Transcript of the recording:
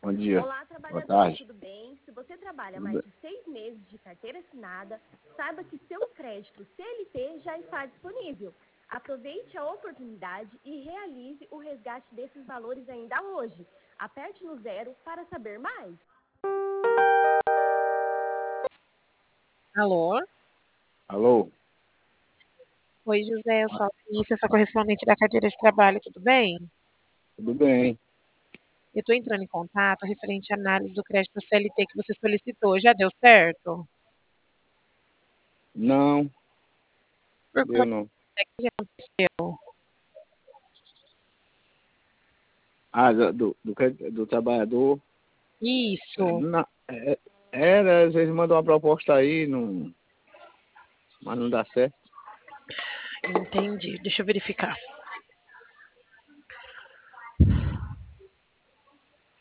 Bom dia. Olá, Boa trabalhador, tarde. tudo bem? Se você trabalha Tudo mais bem. de 6 meses de carteira assinada, saiba que seu crédito CLT já está disponível. Aproveite a oportunidade e realize o resgate desses valores ainda hoje. Aperte no 0 para saber mais. Alô? Alô? Oi, José, eu sou a Alice, essa correspondente da carteira de trabalho, tudo bem? Tudo bem? Eu estou entrando em contato referente à análise do crédito CLT que você solicitou. Já deu certo? Não, Por deu quanto não. é que aconteceu? Ah, do trabalhador. Isso, Não, era, às vezes mandam uma proposta aí, não, mas não dá certo. entendi. Deixa eu verificar.